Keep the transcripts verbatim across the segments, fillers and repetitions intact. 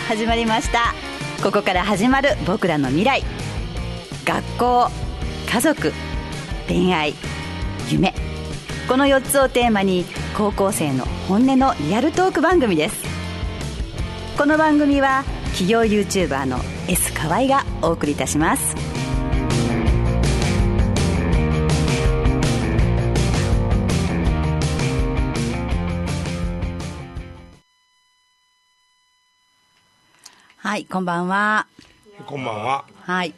始まりました。ここから始まる僕らの未来。学校、家族、恋愛、夢、このよっつをテーマに高校生の本音のリアルトーク番組です。この番組は企業 YouTuber の S 河合がお送りいたします。はい、こんばんは。 こんばんは。 はい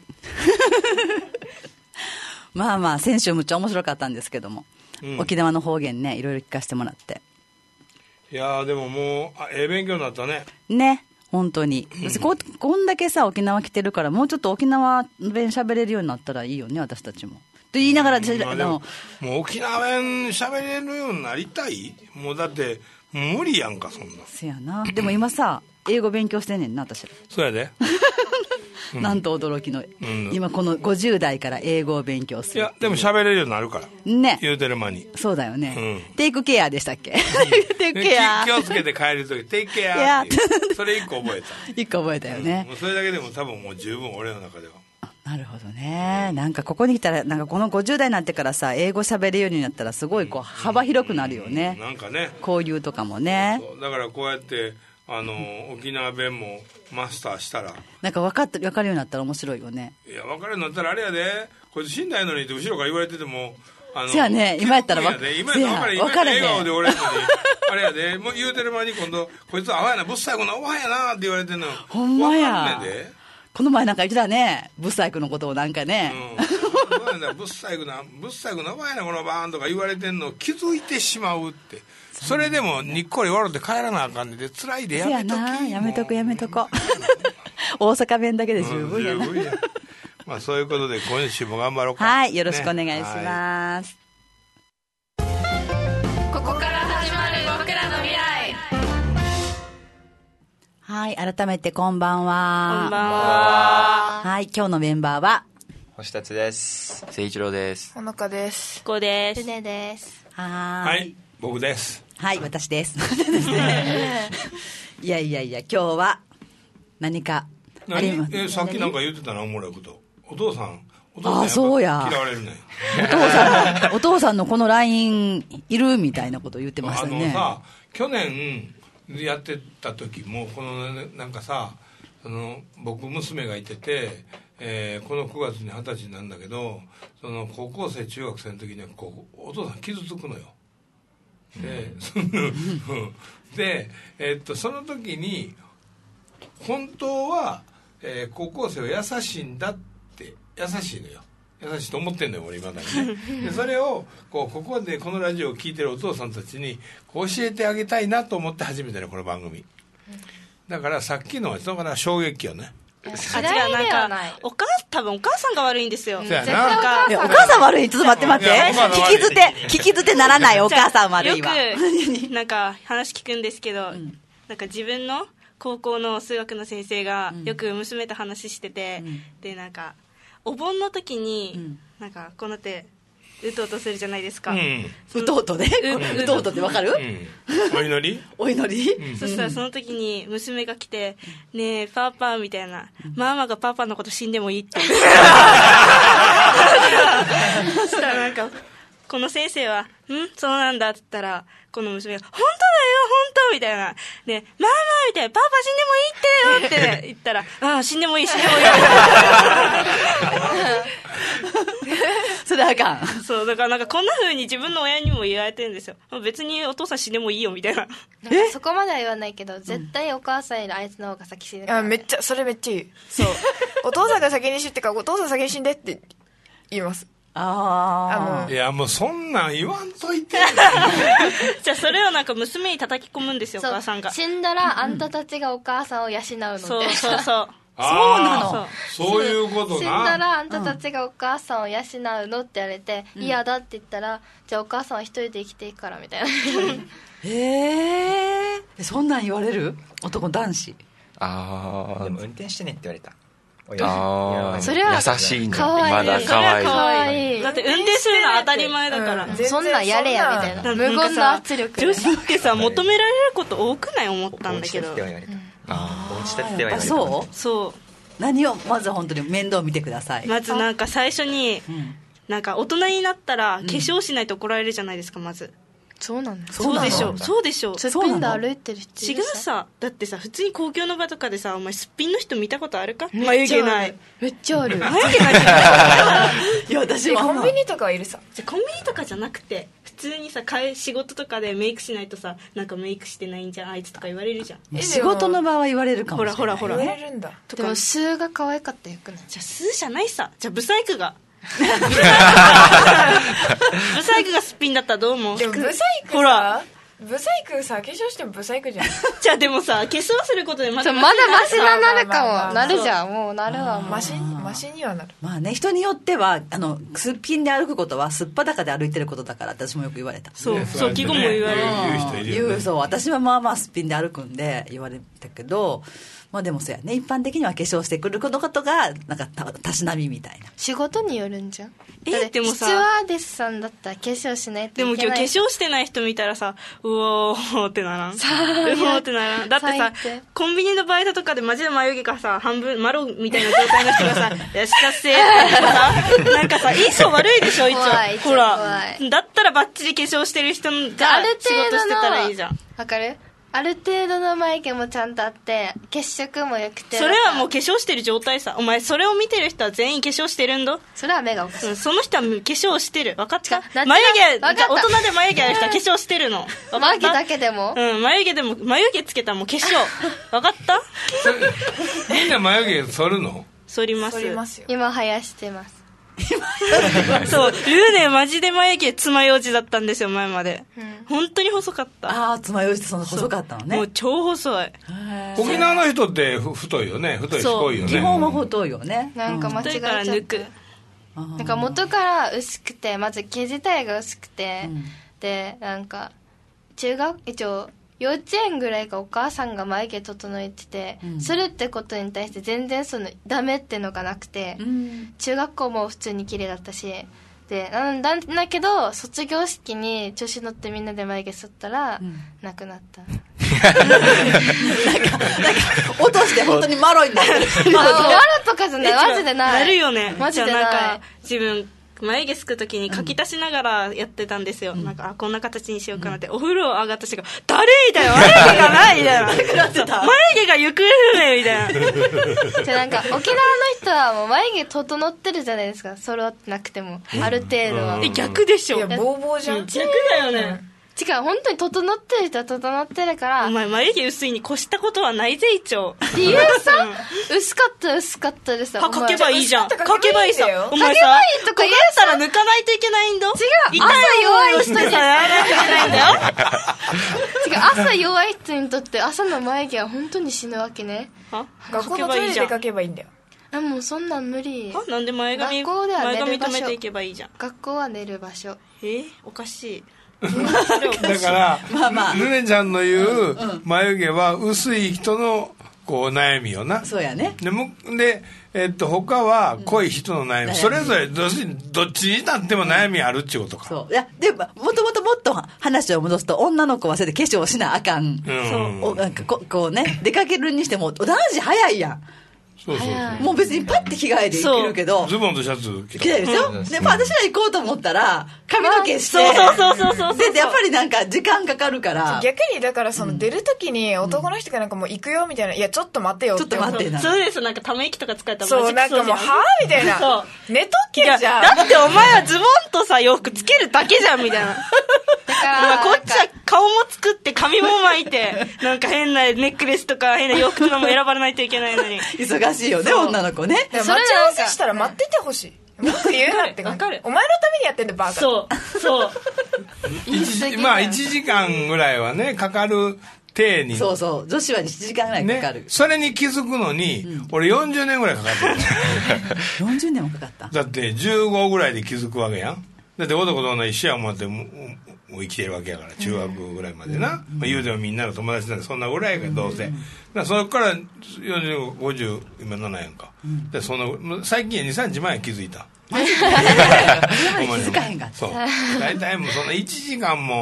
まあまあ先週むっちゃ面白かったんですけども、うん、沖縄の方言ね、いろいろ聞かせてもらって、 いやーでももうあええ勉強になったね。 ね、本当に、うん、こ, こんだけさ沖縄来てるから、もうちょっと沖縄弁喋れるようになったらいいよね、私たちもって言いながら、うん、 まあ、でももう沖縄弁喋れるようになりたい。もうだって無理やんか、そんな。 せやな。でも今さ英語勉強してんねんな、私ら。 そうやでうん、なんと驚きの、うん、今このごじゅう代から英語を勉強する。 いやでも喋れるようになるからね、言うてる間に。 そうだよね、 うん、 テイクケアでしたっけ、うん、テイクケア気をつけて帰るときテイクケアっていうそれいっこ覚えたいっこ覚えたよね、 うん、もうそれだけでも多分もう十分俺の中では。 なるほどね、うん、なんかここに来たら、なんかこのごじゅう代になってからさ英語喋れるようになったらすごいこう幅広くなるよね、 うん、なんかね、 交流とかもね。 そうだからこうやってあの沖縄弁もマスターしたらなんか分かって分かるようになったら面白いよね。 いや分かるようになったらあれやで、こいつ死んだいのにって後ろから言われてても、あのそうやね、今やったら分かる。今やったら分かる。今やったら笑顔で俺やのにあれやで、もう言うてる間に今度こいつはアホやな、ぶっさいこのおばはんやなって言われてんの。 ほんまや。 分かんねんで。 この前なんか言ってたね、ブッサイクのことをなんかね、 うん、ブッサイクなブッサイクなおばはんやなこのバーンとか言われてんのを気づいてしまうって。それでもにっこり笑って帰らなあかんねで、辛いでやめとき。 やな、やめとくやめとこ大阪弁だけで十分やな、うん、十分やまあそういうことで今週も頑張ろうか。 はい、よろしくお願いします、 はい、ここから始まる僕らの未来。 はい、改めてこんばんは。 こんばんは。 はい、今日のメンバーは星達です。誠一郎です。 ほのかです。 こうです。 船です。 はーい、はい、僕です。 はい、私ですいやいやいや、今日は何かあります。 えさっきなんか言ってたな、おもろいこと。お父さんお父さんあ、そうや、 嫌われるねお父さんお父さんのこの ライン いるみたいなこと言ってましたね。 あのさ、去年やってた時もこのなんかさ、その僕娘がいてて、えー、このくがつにはたちになるんだけど、その高校生中学生の時にはこうお父さん傷つくのよ。で, で、えー、っとその時に本当は、えー、高校生は優しいんだって、優しいのよ、優しいと思ってんのよ俺今だにねでそれをこうここでこのラジオを聞いてるお父さんたちにこう教えてあげたいなと思って始めたのこの番組だから、さっきのはだから衝撃よね。 あ、違う、なんかお母多分お母さんが悪いんですよ。 そうやな。 絶対お母さん。 いや、お母さん悪い。ちょっと待って待って。聞き捨て聞き捨てならないお母さん悪いわ。 よくなんか話聞くんですけど、うん、なんか自分の高校の数学の先生がよく娘と話してて、うん、でなんかお盆の時に、うん、なんかこうなってうとうとするじゃないですか、うん、 うとうとね、うとうとってわかる、うん、 お祈りお祈り、 うん、そしたらその時に娘が来て、ねえパパみたいな、うん、ママがパパのこと死んでもいいってそしたらなんかこの先生はんそうなんだって言ったら、この娘が本当だよ本当みたいな、ねママみたいな、パパ死んでもいいってよって言ったらああ死んでもいい死んでもいいそれあかん。 そうだからなんかこんな風に自分の親にも言われてるんですよ。別にお父さん死んでもいいよみたいな。 えそこまでは言わないけど、絶対お母さんよりあいつの方が先死ぬから、 ね、あめっちゃそれめっちゃいい。そうお父さんが先に死ってかお父さん先に死んでって言います。 ああ、いやもうそんなん言わんといてじゃあそれをなんか娘に叩き込むんですよ、お母さんが。 死んだらあんたたちがお母さんを養うので、 そうそうそうそうなの。 そういうことな。 死んだらあんたたちがお母さんを養うのって言われて、うん、嫌だって言ったら、じゃあお母さんは一人で生きていくからみたいなへえ、そんなん言われる男男子。 ああ、 でも運転してねって言われた。 あそれは優しいんだ。 かわいい。 まだかわいい。 かわいい。 だって運転するのは当たり前だから、うん、 そんなんやれやみたいな、無言の圧力。 女子ってさ求められること多くない思った思ったんだけど。 ああ、お家仕立ててはいない。 そうそう何をまず本当に面倒見てください。 まずなんか最初に、 うん、 なんか大人になったら化粧しないと怒られるじゃないですか。まずそうなのそうでしょそうでしょすっぴんで歩いてる人違うさ。だってさ普通に公共の場とかでさお前すっぴんの人見たことあるか。眉毛ないめっちゃある眉毛ないいや私もコンビニとかはいるさ。 じゃコンビニとかじゃなくて普通にさ仕事とかでメイクしないとさなんかメイクしてないんじゃんあいつとか言われるじゃん。 仕事の場は言われるかもしれない。 ほらほらほら言われるんだ。 でもスーが可愛かったよくない。 じゃあスーじゃないさ。じゃあブサイクがブサイクがすっぴんだったらどう思う。 でもブサイクほらさブサイクさ化粧してもブサイクじゃん。 じゃあでもさ化粧することでまだまだマシななるかも。 まあまあまあなるじゃん。もうなるわもうマシマシにはなる。 まあね人によってはあのすっぴんで歩くことはすっぱだかで歩いてることだから私もよく言われた。 そうそう季語も言われる。 言う人いるよね。 言うそう私はまあまあすっぴんで歩くんで言われたけど、まあでもそうやね一般的には化粧してくることがなんかたたしなみみたいな。 仕事によるんじゃん。 えだってでもさスチュワーデスさんだったら化粧しないとでもいけない。 今日化粧してない人見たらさうおーってならん。うおーってならん。だってさ最低コンビニのバイトとかでマジで眉毛がさ半分マロみたいな状態の人がさ「いらっしゃっせ」って言ったらさなんかさ印象悪いでしょ一応。 怖いほら怖いだったらバッチリ化粧してる人が仕じゃあある事程度してたらいいのじゃん。 わかる。ある程度の眉毛もちゃんとあって血色も良くてそれはもう化粧してる状態さ。お前それを見てる人は全員化粧してるんだ。 それは目がおかしい。 うん、その人は化粧してる。分かった違うナチュラル眉毛分かった大人で眉毛ある人は化粧してるの。分かった眉毛だけでもうん眉毛でも眉毛つけたらもう化粧分かったそれみんな眉毛剃るの？ 剃ります。 剃りますよ。 今生やしてます。 そうルーネマジで眉毛爪楊枝だったんですよ前まで、うん、本当に細かった。 ああ爪楊枝ってそんな細かったのね。 もう超細い。 沖縄の人ってふ太いよね。太い太いよね。 基本は太いよね。 なんか間違えちゃった、 抜く。 なんか元から薄くてまず毛自体が薄くて、うん、でなんか中学一応幼稚園ぐらいかお母さんが眉毛整えてて、うん、するってことに対して全然そのダメってのがなくて、うん、中学校も普通に綺麗だったしでなんだだけど卒業式に調子乗ってみんなで眉毛剃ったら、うん、なくなったなんかなんか落として本当にマロになってるマロとかじゃないマジでないなるよね。 マジでない。 なんか自分眉毛すくときに書き足しながらやってたんですよ、うん、なんかあこんな形にしようかなって、うん、お風呂上がった瞬間誰みたいな眉毛がないみたいな眉毛が行方不明みたいなじゃなんか沖縄の人はもう眉毛整ってるじゃないですか揃ってなくても、うん、ある程度は、 え逆でしょ。 いやボーボーじゃん。 逆だよね、 違う本当に整ってる人は整ってるから。 お前眉毛薄いに越したことはないぜ一応。 理由さ、うん、薄かった薄かったでさ書けばいいじゃん。書けばいいさ。お前さ書けばいいとか言うたら抜かないといけないんだ。違う朝弱い人にさやらないといけないんだよ違う朝弱い人にとって朝の眉毛は本当に死ぬわけね。 あ学校のトイレで書けばいいんだよ。 あもうそんなん無理。 あなんで前髪学校では寝る場所。 前髪止めていけばいいじゃん。 学校は寝る場所。 えおかしいだから、まあまあ、ルネちゃんの言う眉毛は薄い人のこう悩みよな。 そうやね。 で、でえっと、他は濃い人の悩み、うん、それぞれどっちどっちになっても悩みあるっていうことか。 そういやでももともともっと話を戻すと女の子はそれで化粧しなあかん、うん、そうなんかここうね出かけるにしても男子早いやん。 そうそうそうもう別にパッて着替えていけるけどズボンとシャツ着たいですよ、うん、で、まあ、私は行こうと思ったら髪の毛して、 そうそうそうそうそうでやっぱりなんか時間かかるから逆にだからその出るときに男の人がなんかもう行くよみたいな、いやちょっと待ってよってちょっと待ってなそうです。なんかため息とか使えたらそうなんかもうはぁみたいなそう寝とけじゃん。 だってお前はズボンとさ洋服つけるだけじゃんみたいなだからこっちは顔も作って髪も巻いてなんか変なネックレスとか変な洋服とかも選ばないといけないのに忙しいよね女の子ね。 待ち合わせしたら待っててほしい。文句言うなって感じ。お前のためにやってんだバカ。 そうそうまあいちじかんぐらいはねかかる体に。 そうそう女子はいちじかんぐらいかかる、 ね、それに気づくのに、うん、俺よんじゅうねんぐらいかかってるよんじゅうねんもかかった。 だってじゅうごぐらいで気づくわけやん。だって男と女一緒や思ってももう生きてるわけやから中学ぐらいまでな、うんまあ、言うてもみんなの友達なんでそんなぐらいやけどどうせ、うん、だからそれからよんじゅうご、ごじゅう今ななやんか、うん、でその最近にさんにちまえ気づいた気づかへんかった。 そう大体もうそんないちじかんも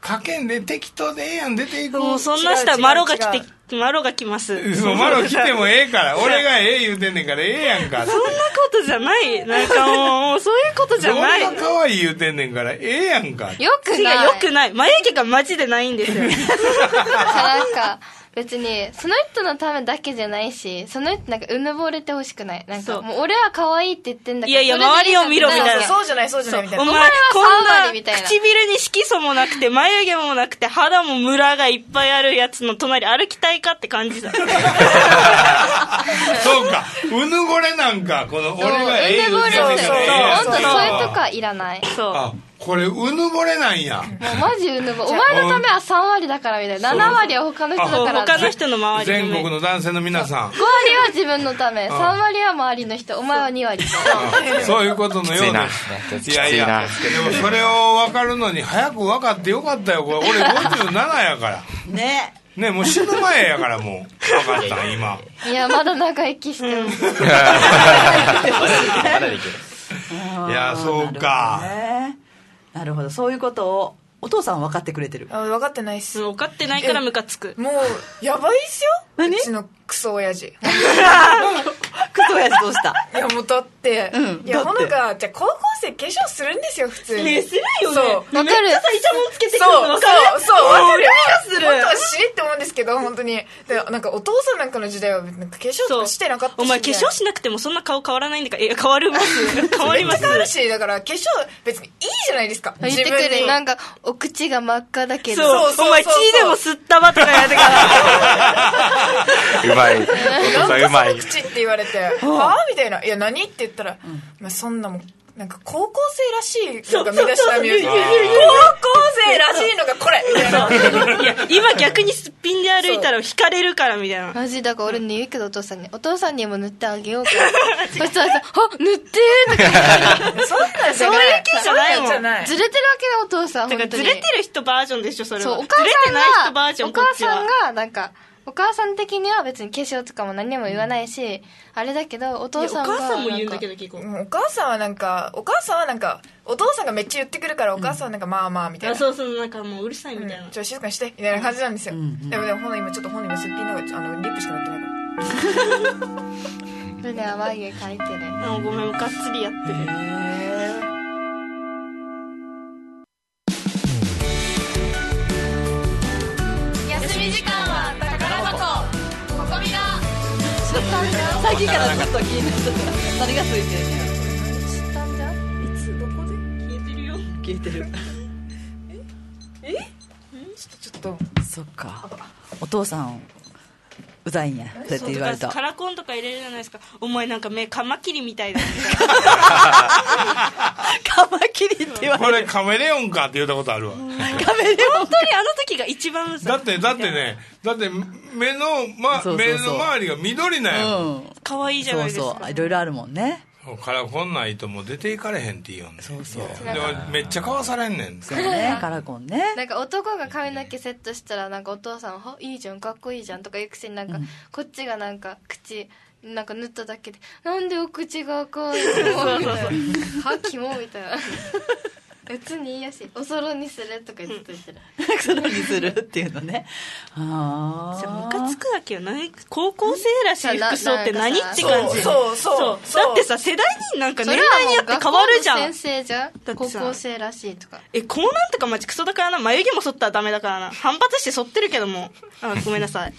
かけんで適当でええやん出ていく。 もうそんな人はマロが来てマロが来ます。 そうマロ来てもええから俺がええ言うてんねんからええやんか。 そんなことじゃない。なんかもうもうそういうことじゃない。 俺が可愛い言うてんねんからええやんか。 よくない。 よくない。眉毛がマジでないんですよ。 なんか別にその人のためだけじゃないし、その人なんかうぬぼれてほしくない。なんかもう俺は可愛いって言ってんだから、 いやいや周りを見ろみたいな。 そうじゃないそうじゃないみたいな。 お前こんな唇に色素もなくて眉毛もなくて肌もムラがいっぱいあるやつの隣歩きたいかって感じだ。そうか、うぬぼれなんかこの俺がええ言うてんねんからええやん。そうそういうとこはいらない。 そう。 これうぬぼれなんや。 もうマジうぬぼれ。お前のためはさん割だからみたいな。なな割は他の人だから。 他の人の周り。 全国の男性の皆さん。 ご割は自分のため、さん割は周りの人。お前はに割。 そういうことのようです。いやいや。でもそれを分かるのに早く分かってよかったよ。これ俺ごじゅうななやから。ね。ね、もう死ぬ前やからもう分かった今。 いやまだ長生きしてる。まだできる。いやそうか。 なるほど、そういうことをお父さんは分かってくれてる。 あ、分かってないっす。 分かってないからムカつく。 もうやばいっすよ。うちのクソ親父。 クソ親父どうした？ いやもうだって、うん、いやほのかじゃあ高校生化粧するんですよ普通に。 ねするよね。 そう。 わかる。 めっちゃさイチャモンつけてくるの分かる。 そうそうそう。 わかる。する。 本当は知れって思うんですけど本当に。でなんかお父さんなんかの時代はなんか化粧とかしてなかったし。 お前化粧しなくてもそんな顔変わらないんだから。いや変わるます。変わります。 めっちゃ変わるしだから化粧別にいいじゃないですか。 言ってくる。なんかお口が真っ赤だけど。 そうそう。お前血でも吸ったばとかやってから。 うまい。 なんかその口って言われて、はぁみたいな。いや、何って言ったら、まあ、そんなもん、なんか高校生らしい、なんか身だしなみをして、高校生らしいのがこれみたいな。 いや、今逆にすっぴんで歩いたら惹かれるからみたいな。 マジだから俺に言うけどお父さんに、お父さんにも塗ってあげようか。そしたらさ、あ、塗ってーとか。 そんなんじゃない。そういう気じゃないもん。 ずれてるわけだお父さん。 だからずれてる人バージョンでしょ、それは。 そう、お母さんが、 ずれてない人バージョン、 お母さんが、なんか、お母さん的には別に化粧とかも何も言わないし、うん、あれだけどお父さんがお母さんも言うんだけど結構、 うん、お母さんはなんかお母さんはなんかお父さんがめっちゃ言ってくるからお母さんはなんかまあまあみたいな、 うん、あそうそうなんかもううるさいみたいな、 うん、ちょっと静かにしてみたいな感じなんですよ、うんうん、でもでもほんの今ちょっと本人もすっぴんのがあのリップしか塗ってないから胸は眉毛描いてる。 あごめんがっつりやってる。 休み時間は宝箱ここみがさっきからずっと気になってた。何がついてる？ 知ったんじゃ？ いつどこで？ 消えてるよ。 消えてる。 え？え？ちょっとちょっと。そっか。お父さんうざいんや。そうやって言われた。 カラコンとか入れるじゃないですか。お前なんか目カマキリみたいだみたいな。 カマキリって言われる。 これカメレオンかって言ったことあるわ。カメレオン。 本当にあの時が一番うざい。 だってだってね、だって目のまそうそうそう目の周りが緑なんや。 うん。可愛いじゃないですか。 そうそう。いろいろあるもんね。 カラコンないともう出ていかれへんって言うよね。 そうそう。 でもめっちゃかわされんねん。 そうね、カラコンね。 なんか男が髪の毛セットしたらなんかお父さんは「いいじゃんかっこいいじゃん」とか言うくせになんか、うん、こっちがなんか口なんか塗っただけで「なんでお口が赤いの?」みたいな「はキモ」みたいな。別にいいやしおそろにするとか言ってたらおそろにするっていうのね。 ああムカつくわけよ。何高校生らしい服装って何って感じ。 そうそうそうだってさ世代になんか年代によって変わるじゃん。 先生じゃ高校生らしいとかえこうなんとかマジクソだからな。眉毛も剃ったらダメだからな。反発して剃ってるけどもあごめんなさい。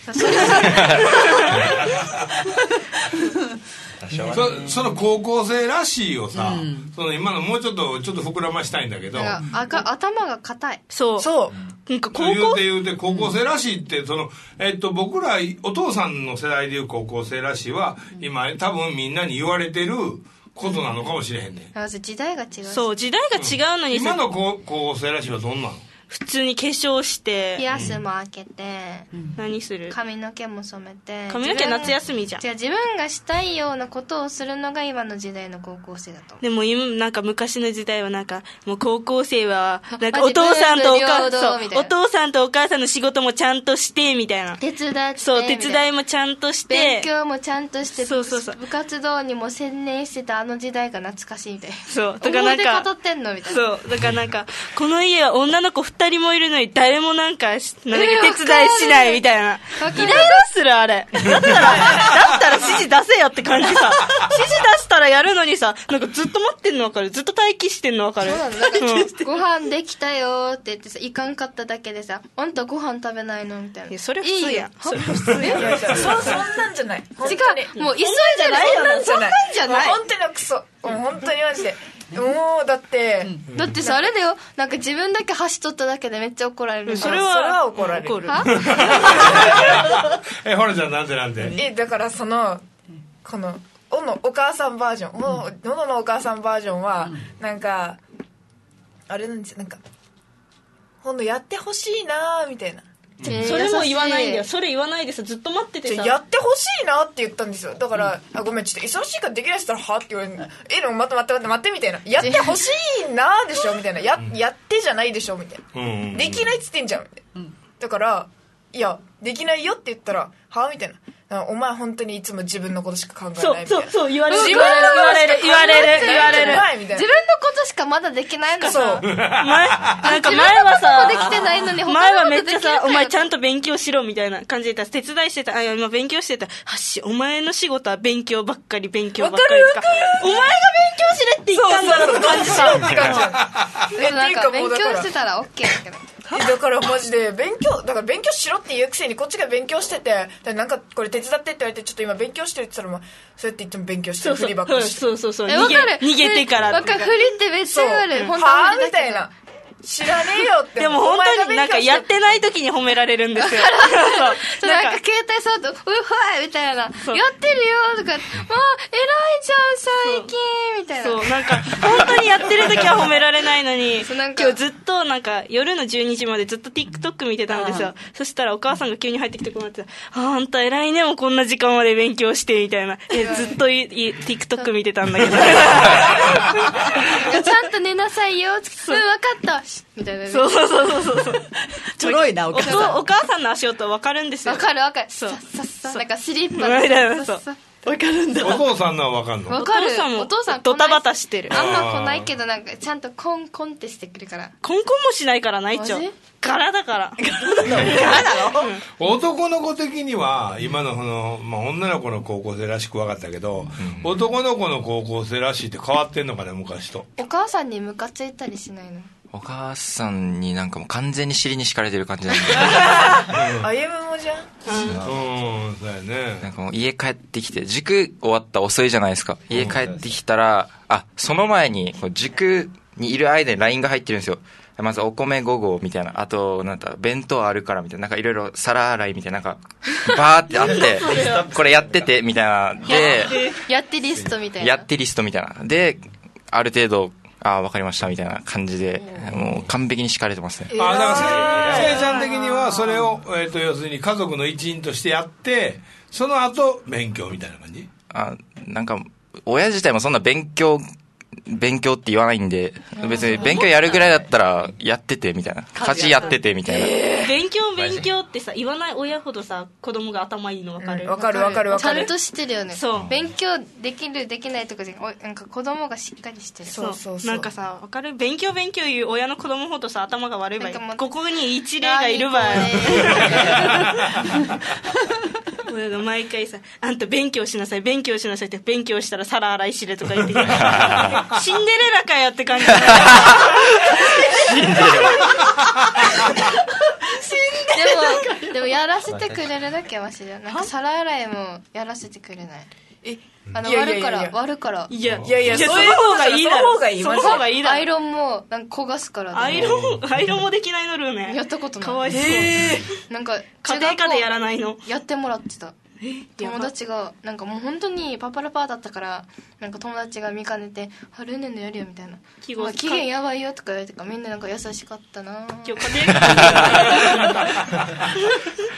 そ, その高校生らしいをさ、うん、その今のもうちょっとちょっと膨らましたいんだけどあ頭が硬い。 そうそうなんか高校言うて言うて高校生らしいってその、えっと、僕らお父さんの世代でいう高校生らしいは今多分みんなに言われてることなのかもしれへんね、 うん、時代が違う。 そう時代が違うのに、 うん、今の高校生らしいはどんなの？ 普通に化粧してピアスも開けて、 うん、何する？ 髪の毛も染めて。 髪の毛夏休みじゃん。 じゃあ自分がしたいようなことをするのが今の時代の高校生だと。 でも今なんか昔の時代はなんかもう高校生はなんかお父さんとお母さんお父さんとお母さんの仕事もちゃんとしてみたいな。 手伝ってそう手伝いもちゃんとして勉強もちゃんとしてそうそうそう部活動にも専念してたあの時代が懐かしいみたいな。 そうだからなんか思い出語ってんのみたいな。 そうだからなんかこの家は女の子ふ二人もいるのに誰もなんかなんだっけ手伝いしないみたいな、イライラするあれ。だったらだったら指示出せよって感じさ。指示出したらやるのにさ、なんかずっと待ってんの分かる、ずっと待機してんの分かる。 そうなの、なんか、うん、ご飯できたよって言ってさ、いかんかっただけでさ、あんたご飯食べないのみたいな。いやそれ普通やん。 それ普通やん。 そそんなんじゃない。 違う、もう急いでないよな。そんなんじゃない。 本当にクソ。もう本当にマジで。もうだって、 うん、だってさあれだよ、なんか自分だけ走っとっただけでめっちゃ怒られる。 それはそれは怒られる。怒る。 え、ほらちゃんなんでなんで。 え、だからそのこのおのお母さんバージョン、おののお母さんバージョンはなんかあれなんですよ、なんか今度やってほしいなみたいな。 えー、それも言わないんだよ。それ言わないでさ、ずっと待っててさ、 やってほしいなって言ったんですよ。だから、うん、あごめんちょっと忙しいからできないっつったらはって言われる。えでも待って待って待って待ってみたいな、やってほしいなでしょみたいな、ややってじゃないでしょみたいな、うん、できないっつってんじゃんみたいな、うん、だからいやできないよって言ったらはみたいな、お前本当にいつも自分のことしか考えないみたいな。 そうそうそう言われる言われる言われる言われる自分のことしかまだできないの。 そう前なんか前はさ、 できてないのに前はめっちゃさ、お前ちゃんと勉強しろみたいな感じでた、手伝いしてた、あ今勉強してた、はっしお前の仕事は勉強ばっかり勉強ばっかりとか、お前が勉強しれって言ったんだろって感じさって感じ。 でもなんか勉強してたら OK だけど。 だからマジで勉強だから勉強しろって言うくせにこっちが勉強してて、なんかこれ手伝ってって言われてちょっと今勉強してるって言ったらもうそうやって言っても勉強してるふりばっかりして、 そうそうそう、 逃げ逃げてからわかる、ふりってめっちゃある。 本当はぁみたいな、知らねえよって。 でも本当になんかやってない時に褒められるんですよ。 そうなんか携帯触ってうわいみたいな、やってるよとか、まあ偉いじゃん最近みたいな。 そうなんか本当にやってる時は褒められないのに今日ずっとなんか夜のじゅうにじまでずっと TikTok 見てたんですよ。そしたらお母さんが急に入ってきてこうなって、ああんた偉いね、もうこんな時間まで勉強してみたいな。えずっといい TikTok 見てたんだけどちゃんと寝なさいよって、分かったみたいな、ね、 そうそうそうそうそうちょろいなお母さん。 お母さんの足音分かるんですよ。 分かる分かる。 そうさっさなんかスリッパでそう分かるんだ。 お父さんのは分かるの。 分かる。 お父さんもお父さんドタバタしてる。 あんま来ないけどなんかちゃんとコンコンってしてくるから。 コンコンもしないからな一応。柄だから。 柄なの？ 男の子的には今のこの、まあ、女の子の高校生らしく分かったけど、うん、男の子の高校生らしいって変わってんのかね昔と。 お母さんにムカついたりしないの？ お母さんになんかもう完全に尻に敷かれてる感じなんであゆむもじゃん。 うん、そうやね。 なんかもう家帰ってきて塾終わった遅いじゃないですか。家帰ってきたら、あその前に塾にいる間に ライン が入ってるんですよ。まずお米ご合みたいな、あとなんか弁当あるからみたいな、なんかいろいろ皿洗いみたいな、なんかバーってあってこれやっててみたいなでやってリストみたいな、 やってリストみたいなである程度あ分かりましたみたいな感じでもう完璧に敷かれてますね。 あだからせいちゃん的にはそれを、えー、と要するに家族の一員としてやってその後勉強みたいな感じ。 あなんか親自体もそんな勉強勉強って言わないんで、別に勉強やるぐらいだったらやっててみたいな、家事やっててみたいな、 えー、勉強勉強ってさ言わない親ほどさ子供が頭いいの分かる、 うん、分かる分かる分かる。 ちゃんとしてるよね。 そう勉強できるできないとかじゃなんか子供がしっかりしてる。 そうそうそうなんかさ分かる、勉強勉強言う親の子供ほどさ頭が悪い場合ここに一例がいる場合毎回さあんた勉強しなさい勉強しなさいって勉強したら皿洗いしれとか言ってシンデレラかよって感じシンデレラでもでもやらせてくれるだけはマシだよ。なんか皿洗いもやらせてくれない。 えあの割るから割るからいやいやいやそういう方がいいだろ。その方がいいだろ。 アイロンもなんか焦がすからアイロンアイロンもできないのルーメンやったことない。 かわいそう。 なんか家庭科でやらないのやってもらってた。友達がなんかもう本当にパパラパーだったからなんか友達が見かねて「あルーネのやるよ」みたいな「期限やばいよ」とか言われてからみんななんか優しかったな。 今日家庭科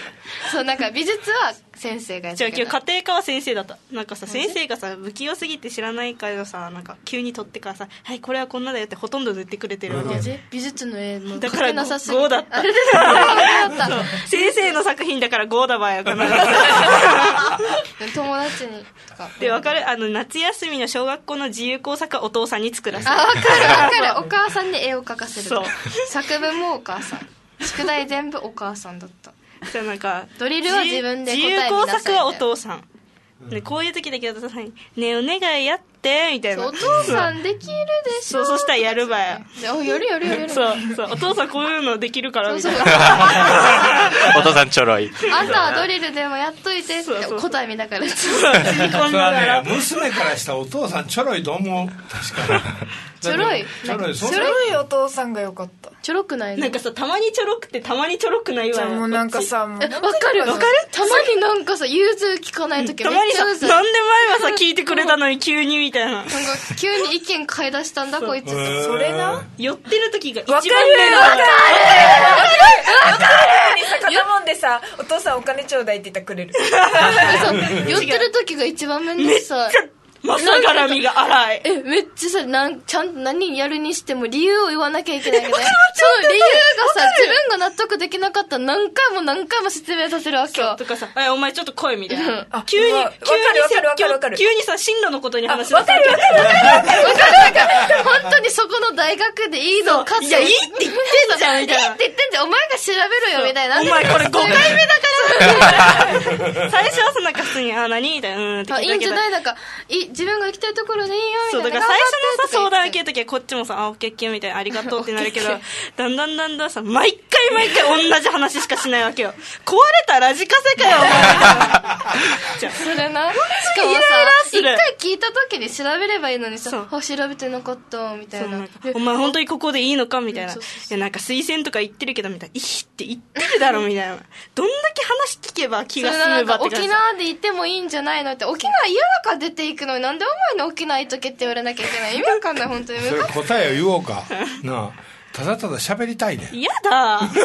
そうなんか美術は先生がやってじゃあ今日家庭科は先生だった。なんかさ先生がさ不器用すぎて知らないからさなんか急に取ってからさはいこれはこんなだよってほとんど塗ってくれてるわけ。 美術の絵もだから描けなさすぎてごだった先生の作品だからごだばよかな友達にとかで分かるあの夏休みの小学校の自由工作はお父さんに作らせる。 あ分かる分かるお母さんに絵を描かせる。 そう作文もお母さん宿題全部お母さんだった。 じゃあなんかドリルは自分で答え自由見なさい工作はお父さん、うん、でこういう時だけお父さんに「ねえお願いやって」みたいな。 お父さんできるでしょ。 そうそしたらやるばや。 やるやるやる。 そうそうお父さんこういうのできるからみたいな。 お父さんちょろい。 あんたはドリルでもやっといてって答え見ながらそれはね娘からしたらお父さんちょろいと思う。確かにちょろいちょろいちょろいお父さんがよかった。 ちょろくないの。 なんかさたまにちょろくてたまにちょろくないわ。 じゃあもうなんかさもうわかるわかる。たまになんかさ融通聞かない時めっちゃうざい。 なんで前はさ聞いてくれたのに急にみたいな。 なんか急に意見買い出したんだこいつ。 それな寄ってる時が一番わかるわかるわかるわかるにさ肩もんでさお父さんお金ちょうだいって言ったらくれる。 寄ってる時が一番めんどくさい。 まさ絡みが荒い。 えめっちゃさなんちゃんと何やるにしても理由を言わなきゃいけないけどね。その理由がさ自分が納得できなかったら何回も何回も説明させるわけよ。 とかさえお前ちょっと来いみたいな。 あ急にわかるわかるわかるわかる。 急にさ進路のことに話す。 わかるわかるわかるわかるわかる。本当にそこの大学でいいのかって。 いやいいって言ってんじゃんみたいな。 いいって言ってんじゃんお前が調べろよみたいな。 お前これごかいめだから最初はさなんか普通にあ何みたいなうんって聞いたけど。 いいんじゃないなんかい自分が行きたいところでいいよみたいな。 そうだから最初のさ相談受けるときはこっちもさあオッケーオッケーみたいなありがとうってなるけどだんだんだんだんさ毎回毎回同じ話しかしないわけよ。壊れたラジカセかよお前じゃあそれなしかもさ一回聞いた時に調べればいいのにさあ調べてなかったみたいな。 お前本当にここでいいのかみたいな。いやなんか推薦とか言ってるけどみたいないいって言ってるだろみたいな。どんだけ話聞けば気が済むばって感じ。 沖縄で行ってもいいんじゃないのって沖縄嫌だから出ていくのになんでお前の沖縄行っとけって言われなきゃいけない意味わかんない本当に。 それ答えを言おうかなあただただ喋りたいねん。 嫌だあ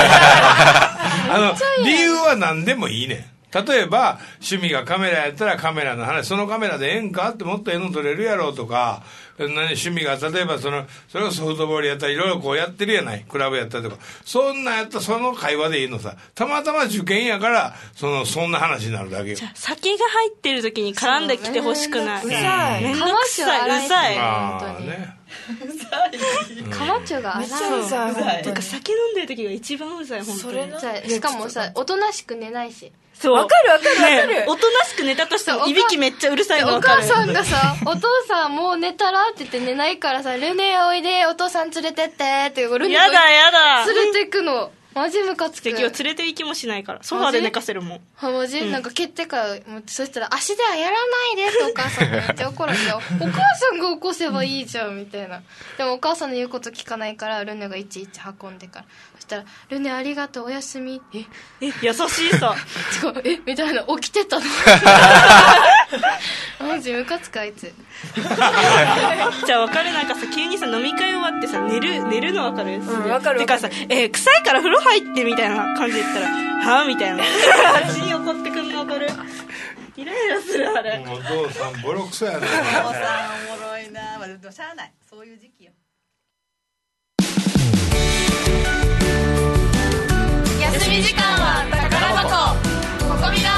の理由は何でもいいねん。例えば趣味がカメラやったらカメラの話そのカメラでええんかってもっとええの撮れるやろうとか何趣味が例えばそのそれこそソフトボールやったらいろいろこうやってるやないクラブやったりとかそんなんやったらその会話でいいのさ。たまたま受験やからそのそんな話になるだけよ。 じゃあ酒が入ってる時に絡んできてほしくない。 うざいめんどくさいうざい。 あーねカマチョがめっちゃうざい本当に。 てか酒飲んでる時が一番うざい本当に。 それなしかもさおとなしく寝ないし。 そうわかるわかるわかる、 ね、おとなしく寝たとしてもいびきめっちゃうるさいのおわかる。 母さんがさお父さんもう寝たらって言って寝ないからさルネおいでお父さん連れてってってルネやだやだ連れてくのマジムカつく。 今日連れて行きもしないからソファーで寝かせるもん。 はマジ、うん、なんか蹴ってからもうそしたら足ではやらないでってお母さんがめっちゃ怒られてお母さんが起こせばいいじゃんみたいな。でもお母さんの言うこと聞かないからルネがいちいち運んでからそしたらルネありがとうおやすみええ優しいさ違うえみたいな起きてたのマジムカつくあいつじゃあ分かるなんかさ急にさ飲み会終わってさ寝る寝るの分かる。 うん分かるてかさえー、臭いから風呂入ってみたいな感じで言ったらはぁみたいな私に怒ってくんの分かる。イライラするあれ。 お父さんボロクソやね。お父さんおもろいな。まあ、でもしゃあないそういう時期よ。 休み時間は宝箱ここみら。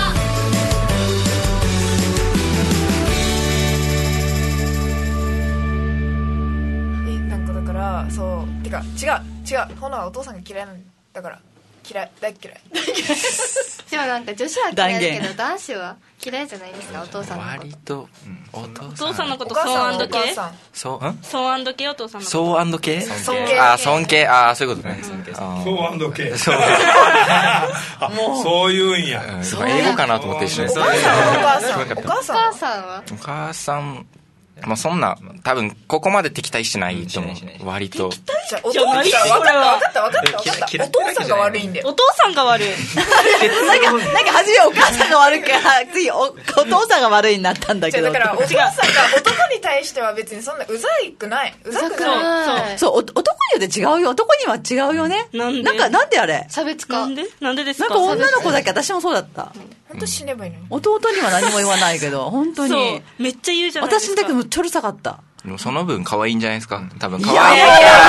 えなんかだからそうてか違う違うほなはお父さんが嫌いなんだから嫌い大嫌いでもなんか女子は嫌いだけど男子は嫌いじゃないですかお父さんのこと。 割と、うん、おお父父さんのことお母さんソー系そううんソー系お父さんのことそう系尊敬あ尊敬あそういうことね。 そう系そうあそういうんや、 うん、英語かなと思って一緒にお母さんお母さんお母お母さんさんはお母さんもうそんな多分ここまで敵対してないと思う、 うんしないしない割とじゃあお父さん分かった分かった分かった分かったお父さんが悪いんだよお父さんが悪いなんかなんか初めお母さんが悪いから次 お, お父さんが悪いになったんだけど、 じゃあだからお父さんが男に対しては別にそんなうざいくないうざくないそうお男によって違うよ、男には違うよね。 なんでなんかなんであれ差別化なんでなんでですかなんか女の子だけ、私もそうだった。 本当死ねばいいのに弟には何も言わないけど本当そうにめっちゃ言うじゃないですか。 私だけむっちゃうるさかった。 でもその分可愛いんじゃないですか、多分可いやい愛い。 やいやいやいや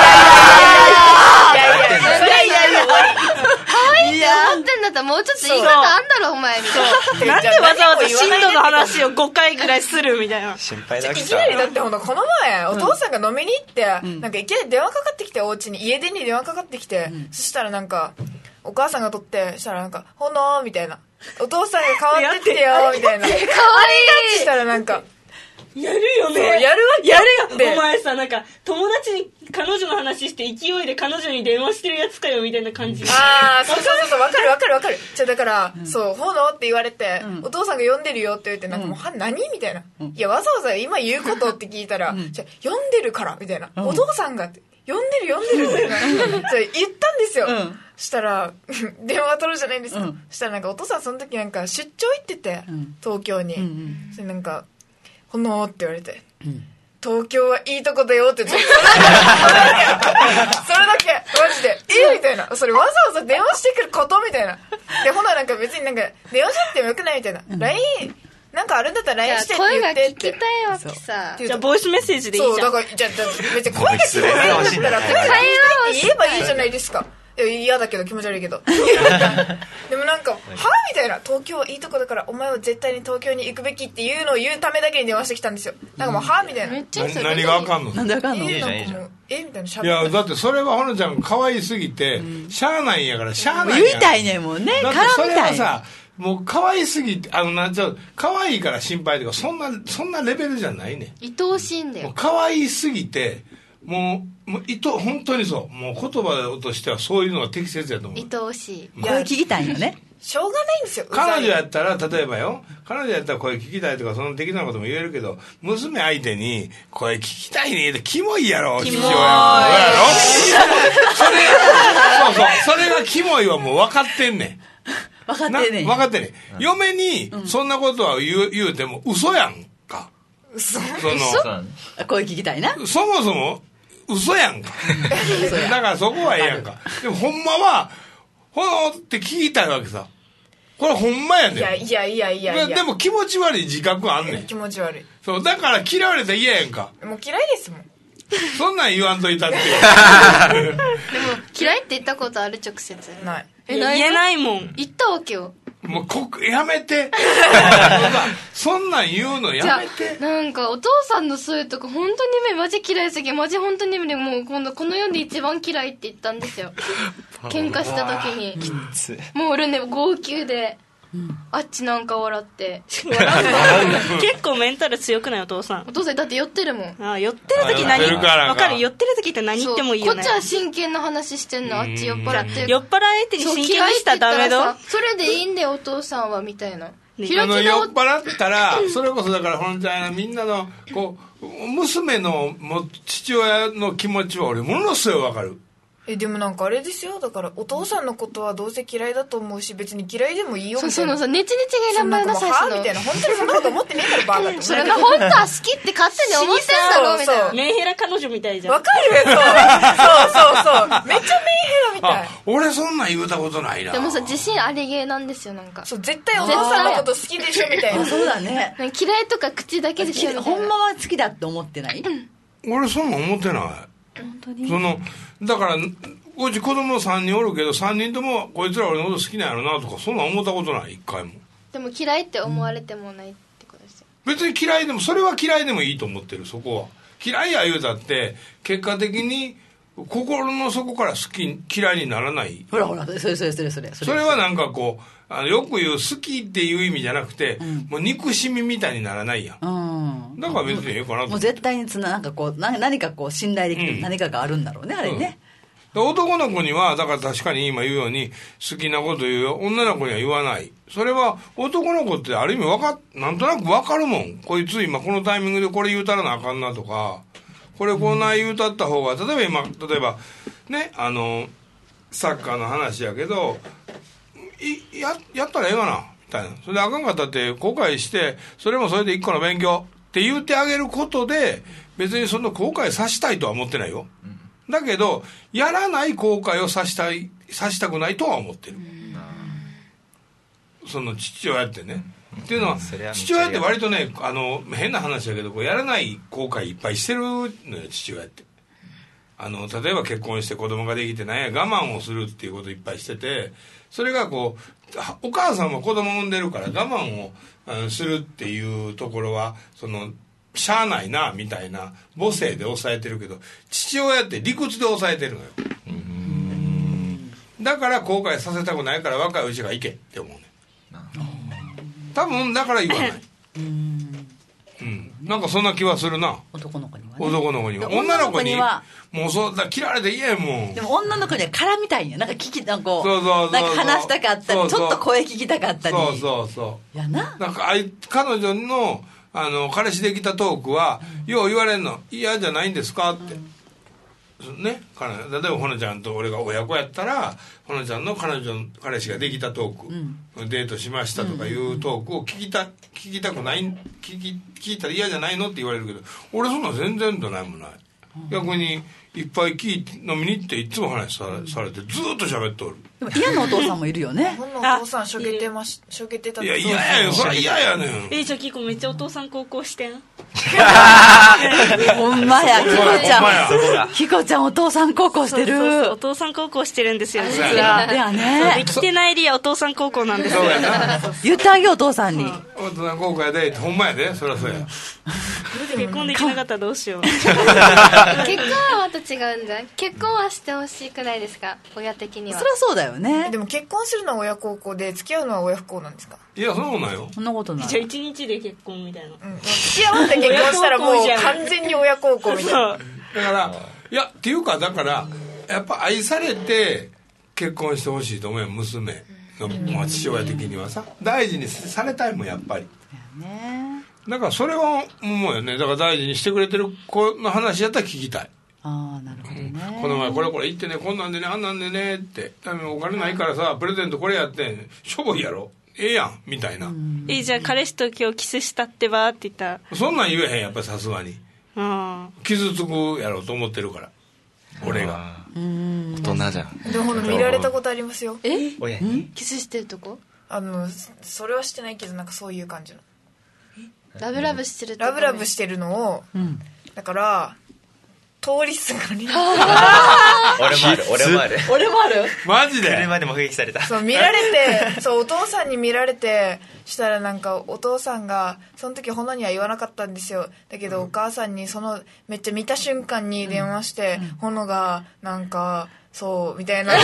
それいやいや可愛いって思ってんだったらもうちょっと言い方あんだろお前みたいな。 なんでわざわざ進路の話をごかいぐらいするみたいな。 心配だいけきなりだってほんとこの前お父さんが飲みに行って、なんかいきなり電話かかってきて、お家に家出に電話かかってきて、そしたらなんかお母さんが取って、そしたらなんかほのーみたいな、お父さんが変わってってよみたいな、可愛いしたらなんかやるよね。 そうやるわけやるでよ。お前さ、なんか友達に彼女の話して勢いで彼女に電話してるやつかよみたいな感じ。 ああそうそうそうそう分かる分かる分かる。じゃだから、うん、そうほのって言われて、うん、お父さんが呼んでるよって言ってなんかもう、うん、は何みたいな、うん、いやわざわざ今言うことって聞いたら、うん、じゃ呼んでるからみたいな、うん、お父さんがって呼んでる呼んでるみたいなじゃ言ったんですよ、うん、したら電話取るじゃないですか、うん、したらなんかお父さんその時なんか出張行ってて、うん、東京に、うんうん、それなんかほのーって言われて、うん、東京はいいとこだよって言ってそれだけそれだけマジでえみたいな、それわざわざ電話してくることみたいなで、ほななんか別になんか電話しなくてもよくないみたいな、うん、ライン なんかあれだったら ライン してって言ってって声が聞きたいわけさ。 じゃあボイスメッセージでいいじゃん。 そうだからじゃあ別に声が聞きたいんだったら会話を言えばいいじゃないですか。いや嫌だけど気持ち悪いけどでもなんかはみたいな、東京はいいとこだからお前は絶対に東京に行くべきっていうのを言うためだけに電話してきたんですよ。なんかもうはみたいな、めっちゃ何があかんの、 なんであかんの、 えなんかもうえみたいなしゃべり、いやだってそれはほのちゃん可愛すぎて、うん、しゃあないんやからしゃあないんや、 言いたいねんもんね、 だってそれはさもう可愛すぎて、あのなんちゃう可愛いから心配とかそんなそんなレベルじゃないねん。 愛おしいんだよ。 もう可愛すぎてもうもういと本当にそう、もう言葉としてはそういうのが適切だと思う。 愛おしい。 声聞きたいよね。 しょうがないんですよ。 彼女やったら例えばよ、彼女やったら声聞きたいとかその適当なことも言えるけど、娘相手に声聞きたいねってキモいやろ、父親もやろそれそうそうそれがキモいはもう分かってんねん。 分かってんねん。 分かってんねん、うん、嫁にそんなことは言う、言うても嘘やんか。 嘘？ その声聞きたいな。 そもそも嘘やんかだからそこはええやんか。でもほんまはほのって聞きたいわけさ。これほんまやねん。 いやいやいやいやいや。 でも気持ち悪い自覚あんねん。 気持ち悪い。 そうだから嫌われたら嫌やんか。 もう嫌いですもん。 そんなん言わんといたってでも嫌いって言ったことある？直接ない。 え言えないもん。 言ったわけよ。 もうこやめてそんなん言うのやめて。 なんかお父さんのそういうとこ本当にマジ嫌いすぎ、マジ本当にもう今度この世で一番嫌いって言ったんですよ喧嘩した時に。もう俺ね号泣で、うん、あっちなんか笑って結構メンタル強くないお父さん。 お父さんだって寄ってるもん。 ああ寄ってる時何分かる、寄ってる時って何言ってもいいよね。 こっちは真剣な話してんの、あっち酔っ払って酔っ払い相手に真剣にしたらダメだ。 それでいいんだよお父さんはみたいな、 ね、あの酔っ払ったらそれこそだからほんちゃんみんなのこう娘のも父親の気持ちは俺ものすごいわかる。 えでもなんかあれですよ、だからお父さんのことはどうせ嫌いだと思うし別に嫌いでもいいよみたいな。 そのさネチネチがいらんばいな最初のみたいな、本当にそんなこと思ってねえからバカってそれが本当は好きって勝手に思ってんだろうみたいな。 メンヘラ彼女みたいじゃん。 わかるそうそうそうそうめっちゃメンヘラみたい。 俺そんなん言うたことないな。 でもさ自信ありげなんですよ。なんかそう絶対お父さんのこと好きでしょみたいな。 そうだね。 嫌いとか口だけでしょみたいな。 ほんまは好きだって思ってない、 うん、俺そんなん思ってない。 本当にそのだからうち子供さんにんおるけどさんにんともこいつら俺のこと好きなんやろなとかそんなん思ったことない一回も。 でも嫌いって思われてもないってことですよ。 別に嫌いでもそれは嫌いでもいいと思ってる。そこは嫌いや言うたって結果的に心の底から好き嫌いにならない。 ほらほらそれそれそれそれそれそれはなんかこうあのよく言う好きっていう意味じゃなくて、うん、もう憎しみみたいにならないやん、うん、だから別にいいかなと。 もう絶対につななんかこう何かこう信頼できる何かがあるんだろうね、うん、あれね、 だ男の子にはだから確かに今言うように好きなこと言うよ、女の子には言わない。それは男の子ってある意味わかなんとなく分かるもん。こいつ今このタイミングでこれ言うたらなあかんなとか、これこんな言うたった方が、例えば今例えばね、あのサッカーの話やけど、い や, やったらええがなみたいな、それであかんかったって後悔して、それもそれで一個の勉強って言ってあげることで別にその後悔させたいとは思ってないよ、うん、だけどやらない後悔をさしたいさしたくないとは思ってる、うん、その父親ってね、うん、っていうのは父親って割とね、あの変な話だけどこうやらない後悔いっぱいしてるのよ父親って。あの例えば結婚して子供ができてなんや我慢をするっていうこといっぱいしてて、それがこうお母さんも子供産んでるから我慢を、うん、するっていうところはそのしゃあないなみたいな母性で抑えてるけど、父親って理屈で抑えてるのよ。うーん、だから後悔させたくないから若いうちが行けって思うね。多分だから言わない。うーん、うん、なんかそんな気はするな。 男の子にはね。 男の子には。女の子にはもうそうだ切られて嫌やもん。 でも女の子には絡みたいんや。なんか聞きなんかこう、 そうそうそうそう、 なんか話したかったり、ちょっと声聞きたかったり。 そうそうそう。 やな。 なんかあい彼女のあの彼氏できたトークは、うん、よう言われるの嫌じゃないんですかって。うん、ね、彼例えばほのちゃんと俺が親子やったらほのちゃんの彼女の彼氏ができたトーク、うん、デートしましたとかいうトークを聞きた聞きたくない聞き聞いたら嫌じゃないのって言われるけど、俺そんな全然とないもんない、うん、逆にいっぱい聞いて飲みに行っていつも話され、されてずっと喋っておる。 でも嫌なお父さんもいるよね。 ほんのお父さんしょげてまししょげてた。 いや嫌やよ、それ嫌やねん。 えー、じゃあキコめっちゃお父さん高校してん。 ほんまや、キコちゃん。キコちゃんお父さん高校してる。 そうそうそう、お父さん高校してるんですよ実は。 だよね。 できてないリアお父さん高校なんですよ。 言ってあげようお父さんに。 お父さん高校やでほんまやで、そりゃそうや。 結婚できなかったらどうしよう。 結婚はまた違うんじゃん。結婚はしてほしくないですか、親的には。 そりゃそうだよね。 でも結婚するのは親孝行で付き合うのは親不孝なんですか。 いやそんなことないよ。 そんなことない。 じゃあ一日で結婚みたいな、 うん、付き合わって結婚したらもう完全に親孝行みたいな。 だからいやっていうかだからやっぱ愛されて結婚してほしいと思うよ、娘の、まあ、父親的にはさ大事にされたいもんやっぱり。 ね、 だからそれは思うよね。だから大事にしてくれてる子の話やったら聞きたい。 ああなるほどね、 うん、この前これこれ言ってね、こんなんでねあんなんでねって、お金ないからさプレゼントこれやってしょぼいやろ、ええやんみたいな、うん、 えじゃあ彼氏と今日キスしたってばって言ったらそんなん言えへん、やっぱりさすがに、 うん、 傷つくやろうと思ってるから俺が。 うん大人じゃん。 でも見られたことありますよ。 え親にキスしてるとこ。 あのそれはしてないけどなんかそういう感じのラブラブしてるとこ、 ラブラブしてるのを、うん、だから通りすがり俺もある俺もある俺もあるマジで車で目撃された。 そう見られてそうお父さんに見られてしたらなんかお父さんがその時ほのには言わなかったんですよ。だけどお母さんにそのめっちゃ見た瞬間に電話して、うん、ほのがなんかそうみたいなで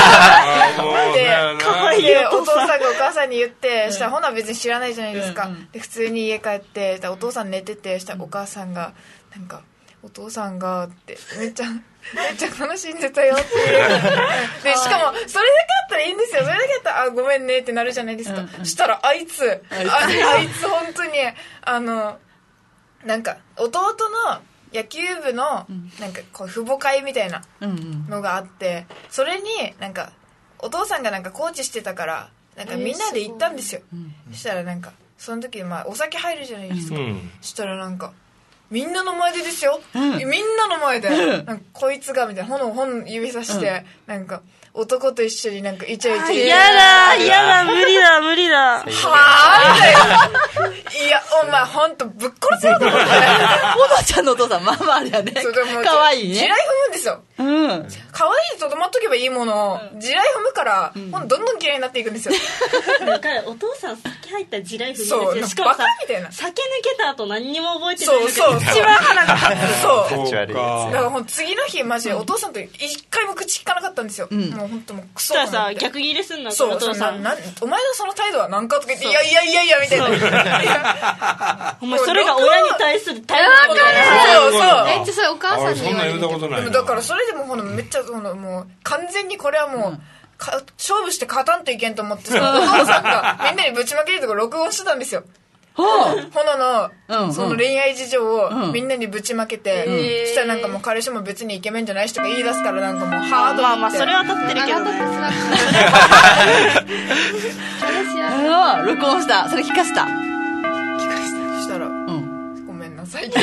可愛いお父さんがお母さんに言ってしたらほのは別に知らないじゃないですか。で普通に家帰ってお父さん寝ててしたらお母さんがなんかお父さんがってめっちゃめっちゃ悲しんでたよっていうでしかもそれだけだったらいいんですよ。それだけだったらあごめんねってなるじゃないですか、うんうん、したらあいつあ, あいつ本当にあのなんか弟の野球部のなんかこう父母会みたいなのがあってそれになんかお父さんがなんかコーチしてたからなんかみんなで行ったんですよ、えー、したらなんかその時まあお酒入るじゃないですか、うん、したらなんかみんなの前でですよ、うん、みんなの前で、うん、なんかこいつがみたいなほのほの指さして、うん、なんか男と一緒になんかイチャイチャ嫌だ嫌だ無理だ無理だはぁみたいないやお前ほんとぶっ殺せよと思ってほのちゃんのお父さんまあまああれやねかわいいね地雷踏むんですよ、うん、かわいいと止まっとけばいいものを地雷踏むから、うん、ほんどんどん嫌いになっていくんですよだからお父さん酒入ったら地雷踏むんですよ。しかもさ酒抜けた後何にも覚えてないんだけどそうそう一番腹が立つそうそうだからほん次の日マジでお父さんと一回も口聞かなかったんですよ、うん、もうほんともうクソそしたらさ逆ギレすんのそうお父さんなお前のその態度は何かとか言っていやいやいやいやみたいなお前それが親に対する態度わかるそうそうめっちゃそれお母さんに言われてそんな言うたことないだからそれでもほのめっちゃそのもう完全にこれはもう、うんか勝負して勝たんといけんと思ってそのお父さんがみんなにぶちまけるとこ録音してたんですよ。ほのの、うん、その恋愛事情をみんなにぶちまけて、うん、そしたらなんかもう彼氏も別にイケメンじゃない人が言い出すからなんかもうハードにまあまあそれは当たってるけどね録音したそれ聞かせた聞かせたそしたら、うん、ごめんなさい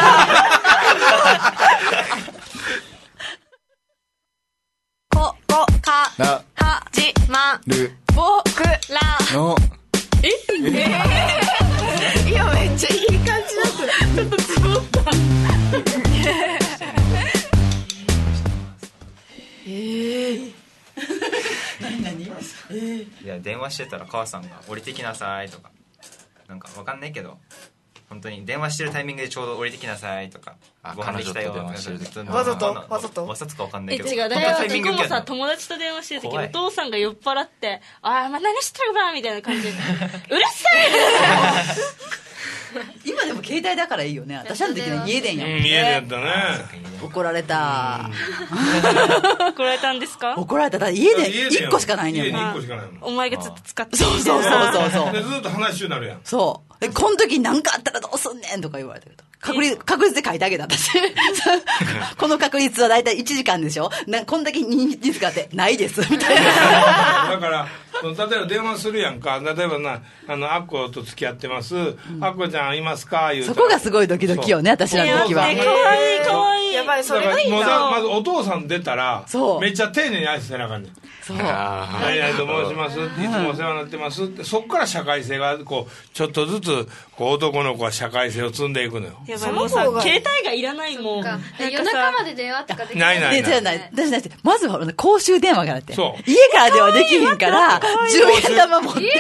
ここから始まる僕らのええいやめっちゃいい感じだったちょっとつぼったえー何何えーいや電話してたら母さんが降りてきなさいとかなんかわかんないけど本当に電話してるタイミングでちょうど降りてきなさいとかご飯できたよとかわざとわざとわざとかわかんないけどえ違うだから僕もさ友達と電話してる時お父さんが酔っ払ってああまあ何してるかみたいな感じでうるさい今でも携帯だからいいよね。私の時の家電やもんね、 うん、家電やったね。 怒られた怒られたんですか。 怒られた。だ家でいっこしかないねん家でいっこしかないもん。 お前がずっと使ってそうそうそうそうでずっと話し中になるやん。 そうでこの時何かあったらどうすんねんとか言われたけど確率、確率で書いてあげた私この確率はだいたいいちじかんでしょなこんだけに使ってないですみたいなだから例えば電話するやんか。例えばなあのアッコと付き合ってます、うん、アッコちゃんいますか言うたらそこがすごいドキドキよね私らの時は。 かわいいかわいい。 やばいそれがいいな。 まずお父さん出たらめっちゃ丁寧に挨拶せなあかんねん。 そう何々と申しますっていつもお世話になってますってそこから社会性がこうちょっとずつこう男の子は社会性を積んでいくのよ。 やばいもうさ携帯がいらないもん。 夜中まで電話とかできないないないない私だってまずは公衆電話があって家から電話できひんからじゅうえん玉持って電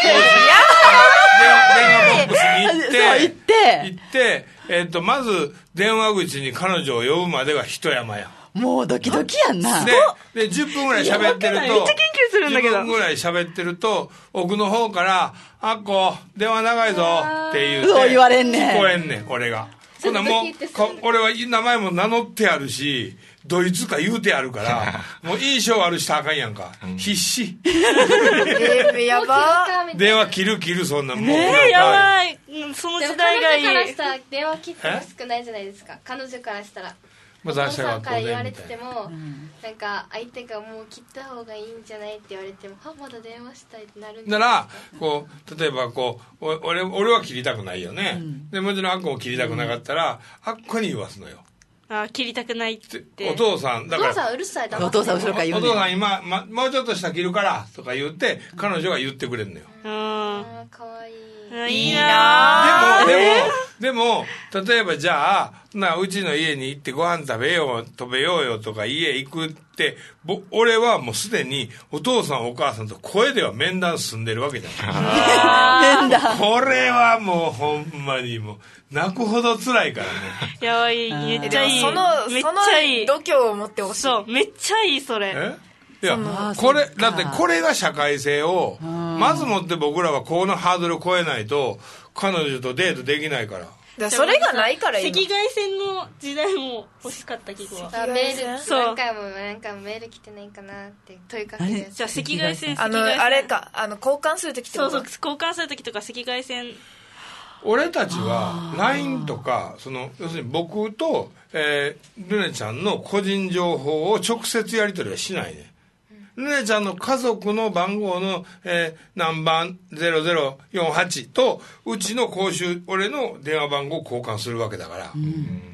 話ボックスに行って行って行ってえっとまず電話口に彼女を呼ぶまでが一山や。 もうドキドキやんな。 で、でじゅっぷんぐらい喋ってると、 めっちゃ研究するんだけど。 じゅっぷんぐらい喋ってると、奥の方から、あっこ、電話長いぞって言うて。 そう言われんねん。 聞こえんねん、俺が。ほなもう、俺は名前も名乗ってあるし、ドイツか言うてあるから、もう印象悪したらあかんやんか。必死。 えー、やば電話切る切る、そんなもん。 えー、やばい。その時代がいい。 でも彼女からしたら電話切ってほしくないじゃないですか。彼女からしたら。お父さんから言われてても、なんか相手がもう切った方がいいんじゃないって言われても、あまだ電話したいってなるんじゃないですか。 ならこう例えばこう俺俺は切りたくないよね、うん、でもちろんあっこも切りたくなかったら、うん、あっこに言わすのよ。 あ切りたくないってお父さんだからお父さんうるさいだお父さん後ろから言うねお父さん今、ま、もうちょっと下切るからとか言って彼女が言ってくれるのよ。 あかわいいいいなでもでもでも例えばじゃあなうちの家に行ってご飯食べよう食べようよとか家行くってぼ俺はもうすでにお父さんお母さんと声では面談済んでるわけじゃない面談これはもうほんまにもう泣くほど辛いからね。 やばいめっちゃいい。 そのめっちゃいい度胸を持ってほしい。 そうめっちゃいいそれ。 えいやこれだってこれが社会性をまずもって僕らはこのハードルを超えないと彼女とデートできないから。 だからそれがないから今赤外線の時代も欲しかった気が。 メール何回も何回もメール来てないかなって問いかけて。 じゃあ赤外線あのあれかあの交換する時とか。 そうそう交換する時とか赤外線。 俺たちは ライン とかその要するに僕と、えー、ルネちゃんの個人情報を直接やり取りはしないね。ルネちゃんの家族の番号の、えー、何番ゼロゼロよんはちとうちの公衆俺の電話番号を交換するわけだから、うん、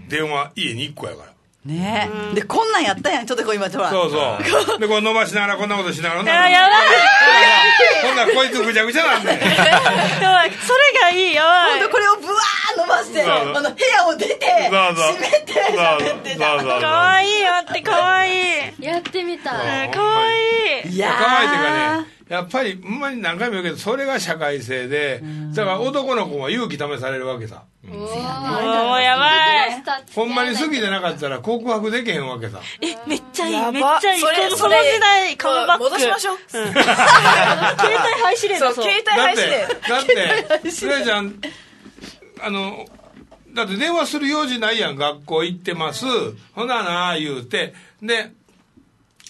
電話家にいっこやからねえ、うん、でこんなんやったやんちょっとこう今ほらそうそうでこう伸ばしながらこんなことしながらやばいほんならこいつぐちゃぐちゃなんだよやばいそれがいいやばいほんとこれをブワー伸ばしてあの部屋を出て閉めて喋ってたかわいい待ってかわいいやってみたいかわいいいやーかわいいっていうかねやっぱりほんまに何回も言うけどそれが社会性でだから男の子は勇気試されるわけさ。 おーやばいほんまに好きじゃなかったら告白できへんわけさ。 えめっちゃいいめっちゃいいそれその時代カムバック戻しましょう、うん、携帯廃止令だそう携帯廃止令だってだってスレちゃんあのだって電話する用事ないやん学校行ってますほなな言うてで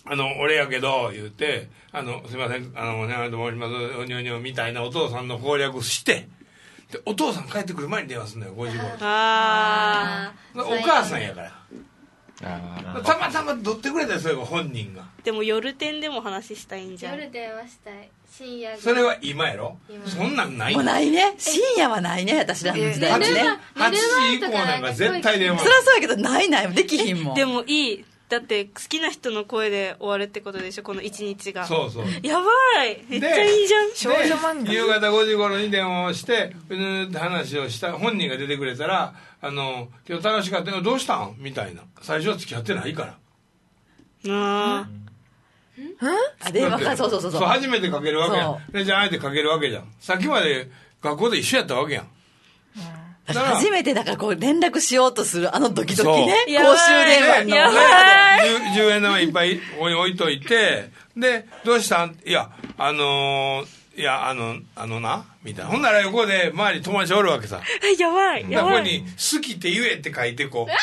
あの俺やけど言うて、あのすいません、あのお願いと申しますおにょおにょみたいなお父さんの攻略してでお父さん帰ってくる前に電話するのよごじごろ。 あお母さんやからあたまたま取ってくれたよそれが本人が。 ーでも夜店でも話したいんじゃん。 夜電話したい深夜それは今やろ。そんなんないもうないね。深夜はないね、私らの時代はね。 はちじ以降なんか絶対電話。 そりゃそうやけど、ないない。できひんもん。 でもいい。だって好きな人の声で終わるってことでしょ、この一日が。 そうそう。 やばい、めっちゃいいじゃん。 少女漫画。 夕方ごじ頃に電話をしてうーって話をした本人が出てくれたら、あの今日楽しかったよどうしたんみたいな。最初は付き合ってないから。 ああ、電話か、そうそうそう。 そう初めてかけるわけやん。でじゃああえてかけるわけじゃん。さっきまで学校で一緒やったわけやん。 だから初めてだからこう連絡しようとするあのドキドキね。公衆やばい電話の。 やばいじゅうえん玉いっぱい置いといて、でどうしたんいやあのー、いやあのあのなみたいな。ほんなら横で周り友達おるわけさ。 やばいやばい。 ここに好きって言えって書いてこう。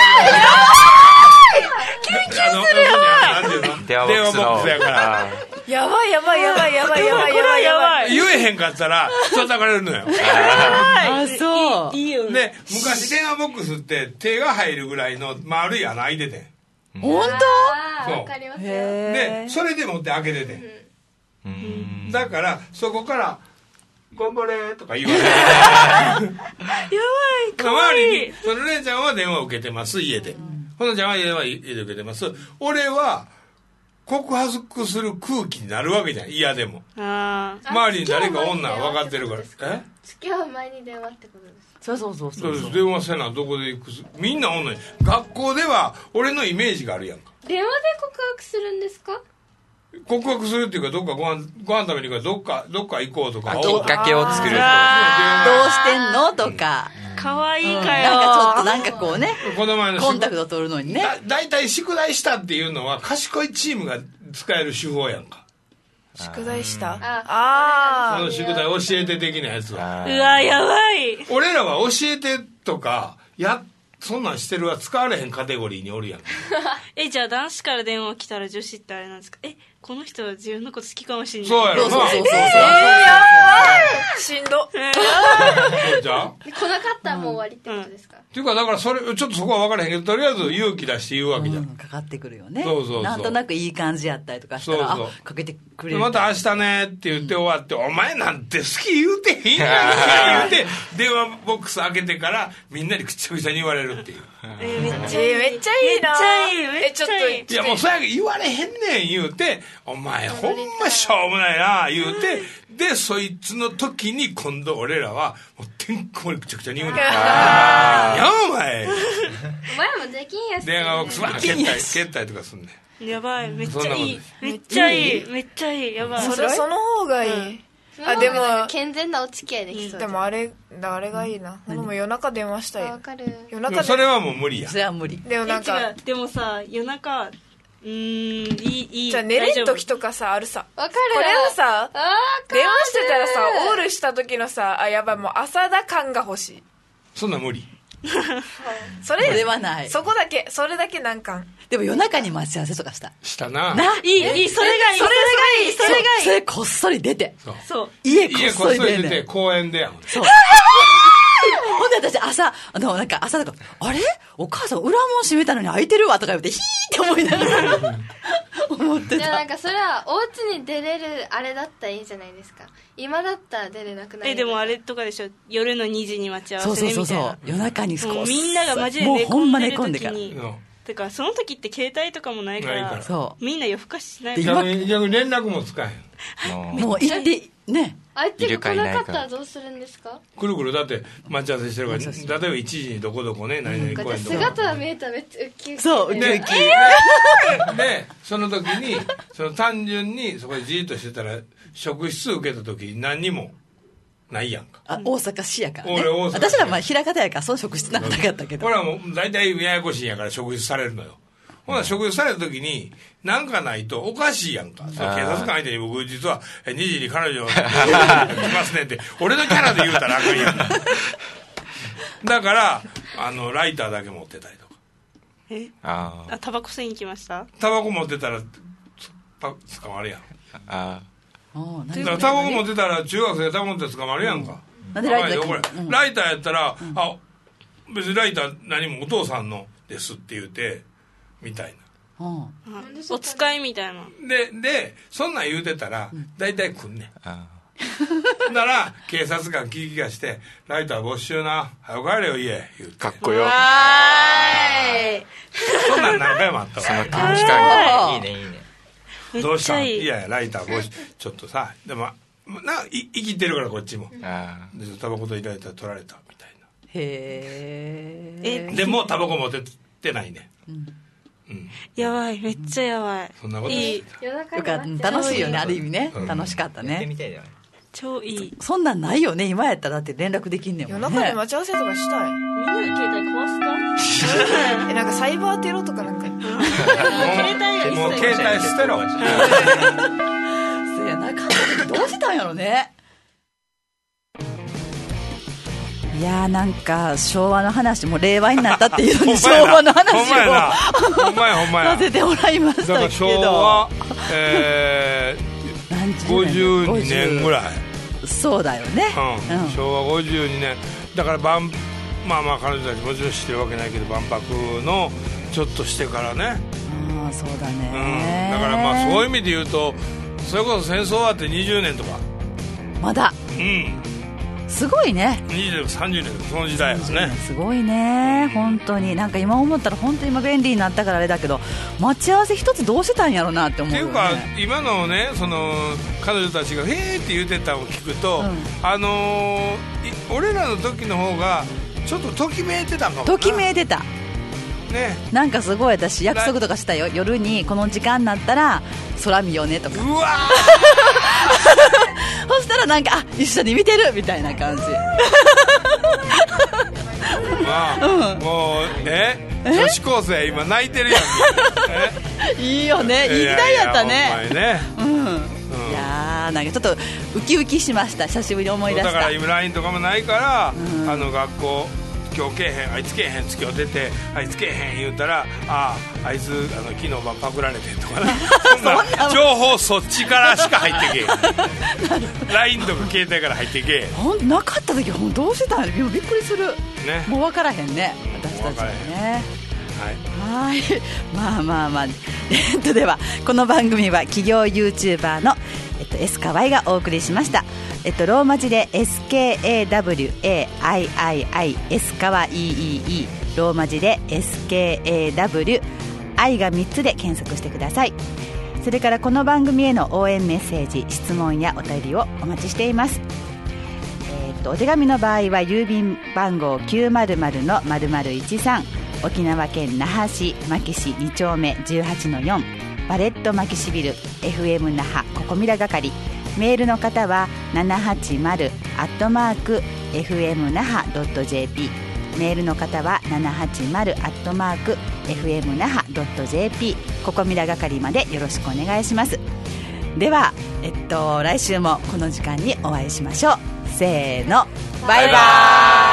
キュンキュンするやん。 電話ボックスの電話ボックスやからやばいやばいやばいやばいやばいやばいやばい。 言えへんかったら叩かれるのよ。 あ、そう。 いいよね。 で昔電話ボックスって手が入るぐらいの丸い穴開いてて本あそうーわかりますよ。 でそれで持って開けててうんだからそこから頑張れとか言われる。 やばい、かわ周いいりにその姉ちゃんは電話を受けてます家で、ほのちゃんは電話家で受けてます。俺は告白する空気になるわけじゃん嫌でも。 あー周りに誰か女は分かってるから。え付き合う前に電話ってことですか。 そうそうそうそそうう。 です電話せなどこで行くすみんな女に学校では俺のイメージがあるやんか。 電話で告白するんですか。 告白するっていうかどっかご飯ご飯食べに行くからどっかどっか行こうとかあきっかけを作るとあどうしてんのとか。 かわいいかよ。 なんかちょっとなんかこうね、 この前のコンタクト取るのにね。 だ大体宿題したっていうのは賢いチームが使える手法やんか。 宿題したああその宿題教えて的なやつは。 あーうわ、やばい。 俺らは教えてとかやそんなんしてるは使われへんカテゴリーにおるやん。 え、じゃあ男子から電話来たら女子ってあれなんですか。え、この人は自分のこと好きかもしれない。 そうやろな。 そうそうそうそう。 あしんど。 そうじゃん。 来なかったらもう終わりってことですか。 っていうかだからそれちょっとそこは分からへんけどとりあえず勇気出して言うわけじゃん。 うんかかってくるよね。 そうそうそうなんとなくいい感じやったりとかしたら、 そうそうあ、かけてくれる。 また明日ねって言って終わって、お前なんて好き言うてへんやんけ言うて電話ボックス開けてからみんなにくちゃくちゃに言われるっていう。 え、めっちゃえーめっちゃいいな。 めっちゃいいめえちょっっちゃいいといやもうそやけど言われへんねん言うて、お前ほんましょうもないな言うて、でそいつの時に今度俺らはもうてんこ盛りくちゃくちゃに言うねん。 あやお前お前もできんやし。 電話ボックスバーン蹴ったり蹴ったりとかすんねん。 やばい、めっちゃいいそんなこと。 めっちゃいい。めっちゃいい。やばい。 それその方がいい。あでも健全なお付き合いできそう。 でもあれあれがいいな。ほんま夜中電話したいよ。 わかる。 夜中ででもそれはもう無理やそ。れは無理。 でもなんかえ違うでもさ、夜中、うーん、いい、いい。 じゃあ寝れん大丈夫時とかさあるさ。 わかる。 これをさあー電話してたらさオール。 ルした時のさあやばいもう朝だ感が欲しい。 そんなん無理。 それそれはない。 そこだけそれだけ難関。 でも夜中に待ち合わせとかした。 したな。 な、 いい、いい、それがいい。それがいい。それがいい。 それこっそり出て。 そうそう。 家こっ家こそり出てっそり出て。公園でやん。 そう。ほんで私朝、あの、なんか朝とか、あれお母さん裏門閉めたのに開いてるわとか言って、ヒーって思いながら思ってた。 じゃあなんかそれはお家に出れるあれだったらいいじゃないですか。今だったら出れなくなる。 え、でもあれとかでしょ。夜のにじに待ち合そうわせね、 そうそうそ。 みたいう夜中に少し。 もうみんながマジで寝もうほんま込んでる寝込んでから。 時に。 うんてか、その時って携帯とかもないかないからら、 そうみんな夜更かししないでから。 逆に逆に連絡もつかへん。 もうもう行って、ね。 相手が来なかったらいるかいないかどうするんですか。 くるくるだって待ち合わせしてるから、例えばいちじにどこどこね何々公園とか姿が見えたらめっちゃウキウキ。 そう、ウキウでキ。 でその時にその単純にそこでじーっとしてたら職質受けた時何にもないやんか。 あ、大阪市やからね俺大阪。市私らまあ平方やから、その職質なんかなかったけどこ。れはもう大体ややこしいんやから職質されるのよ。ほな職質された時に何かないとおかしいやんか。その警察官相手に僕実はえにじに彼女来ますねって俺のキャラで言うたらあかんやんか。だからあのライターだけ持ってたりとかえああ、タバコ吸いに来ました。 タバコ持ってたら捕まるやん。 ああーだからタバコ持ってたら中学生タバコ持って捕まるやんか、 うん、なんでライターこれ、うん、ライターやったら、うん、あ別にライター何もお父さんのですって言うてみたいな、うん、 お使いみたいなででそんなん言うてたら大体来んねん、 あなら警察官聞きがしてライター没収な早く帰れよ家言うてかっこよ。 そんなん何回もあったわ。 その空気感がいいねいいね。 どうしたん？ いいいやいやライター没収ちょっとさでもない生きてるからこっちもあでタバコとライター取られたみたいな。 へえ。 でもタバコ持ってってないね、うんうん、やばいめっちゃやばい、 そんなこといいよかった楽しいよねある意味ね、うん、楽しかったねやってみたいだよね超いい。 そ, そんなんないよね今やったらだって連絡できんねんもんね。 夜中で待ち合わせとかしたい。 みんなで携帯壊すかえなんかサイバーテロとかなんか携帯もう携帯捨てろそうやなかったどうしたんやろね。いやーなんか昭和の話も令和になったっていうのに昭和の話をほんまやなほんまやほんまやさせてもらいましたけど、 だから昭和、えー、ごじゅうにねんぐらい。 そうだよね、 うんうん、 昭和ごじゅうにねんだから万まあまあ彼女たちもちろん知ってるわけないけど万博のちょっとしてからね。 ああそうだね、 うん、だからまあそういう意味で言うとそれこそ戦争終わってにじゅうねんとかまだうんすごいね。 にじゅうねんさんじゅうねんその時代ですね。 すごいね本当になんか今思ったら本当に今便利になったからあれだけど待ち合わせ一つどうしてたんやろうなって思うよね。 っていうか今のねその彼女たちがへーって言ってたのを聞くと、うん、あのー、俺らの時の方がちょっとときめいてたかもな。 ときめいてたね、 なんかすごい私約束とかしたよ。夜にこの時間になったら空見ようねとか。 うわそしたらなんかあ一緒に見てるみたいな感じまあ、うん、もうえ女子高生今泣いてるやんえいいよねいい時代やったね。 いやいやほんまにね、 うんうん、いやーなんかちょっとウキウキしました久しぶりに思い出した。 だから今 ライン とかもないから、 うん、 あの学校今日けえへんあいつけえへん今日出てあいつけえへん言うたらあああいつあの昨日晩パクられてとかなそんな情報そっちからしか入ってけえライン とか携帯から入ってけえほんなかった時ほんどうしてたんやろびっくりする、 ね、 もう分からへんね私たちはね。はい、はいまあまあまあえっとではこの番組は企業 YouTuber の、えっと、エスカワイがお送りしました。えっと、ローマ字で エスケーエーダブリューエーアイアイアイ エスカワイイーイー ローマ字で エスケーエーダブリューアイ がみっつで検索してください。それからこの番組への応援メッセージ質問やお便りをお待ちしています。えっと、お手紙の場合は郵便番号 きゅうまるまるのまるまるいちさん 沖縄県那覇市牧市に丁目 じゅうはちのよん バレット牧師ビル エフエム 那覇ここみら係。メールの方はななはちまるアットマーク エフエム 那覇 ドット ジェーピー メールの方はななはちまるアットマーク エフエム 那覇 ドット ジェーピー ここみら係までよろしくお願いします。では、えっと、来週もこの時間にお会いしましょう。せーのバイバーイ。